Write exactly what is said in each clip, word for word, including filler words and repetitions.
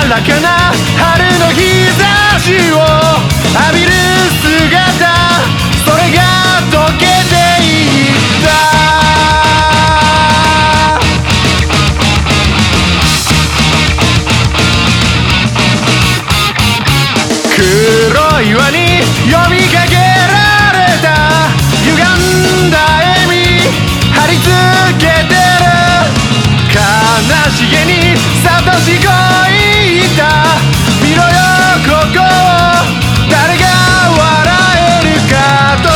らかな春の日差しを浴びる姿、それが溶けていった黒い輪に呼びかけられた歪んだ笑み貼り付けてる、悲しげに諭しこいた、見ろよここを誰が笑えるかと。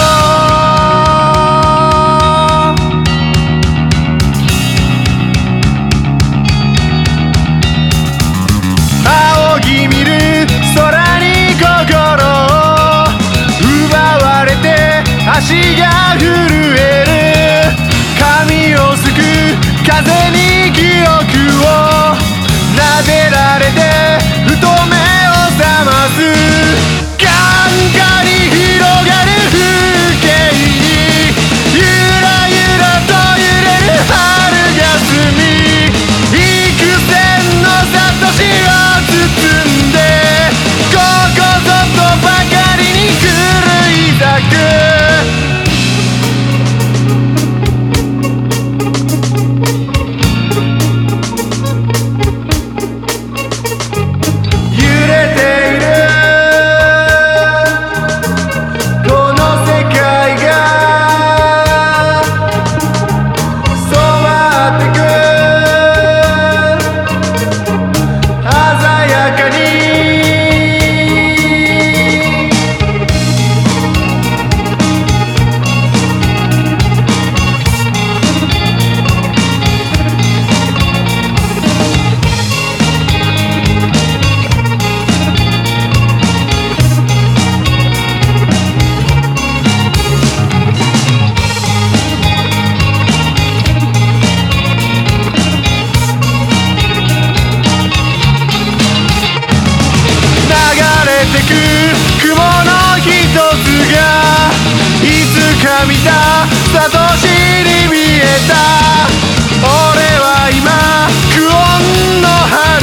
仰ぎ見る空に心を奪われて足が震える、髪をすく風に記憶を撫でられてふと目を覚ます、眼下に広がる風景にゆらゆらと揺れる春霞、幾千のサトシを包んでここぞとばかりに狂い咲く。雲の一つがいつか見たサトシに見えた、俺は今クオンの花